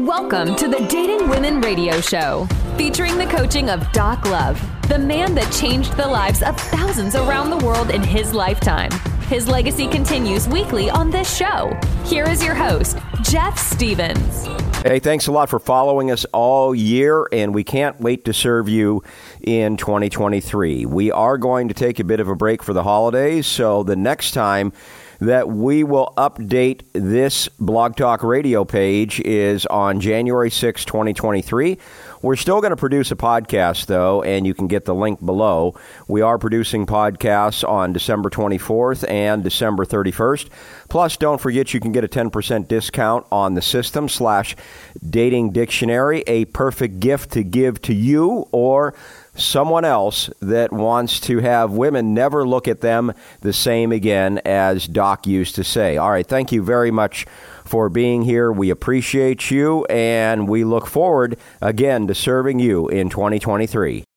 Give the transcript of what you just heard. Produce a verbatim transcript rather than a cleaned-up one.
Welcome to the Dating Women Radio Show, featuring the coaching of Doc Love, the man that changed the lives of thousands around the world in his lifetime. His legacy continues weekly on this show. Here is your host, Jeff Stevens. Hey, thanks a lot for following us all year, and we can't wait to serve you in twenty twenty-three. We are going to take a bit of a break for the holidays, so the next time that we will update this Blog Talk Radio page is on January sixth, twenty twenty-three. We're still going to produce a podcast, though, and you can get the link below. We are producing podcasts on December twenty-fourth and December thirty-first. Plus, don't forget you can get a ten percent discount on the system slash dating dictionary, a perfect gift to give to you or someone else that wants to have women never look at them the same again, as Doc used to say. All right, thank you very much for being here. We appreciate you, and we look forward again to serving you in twenty twenty-three.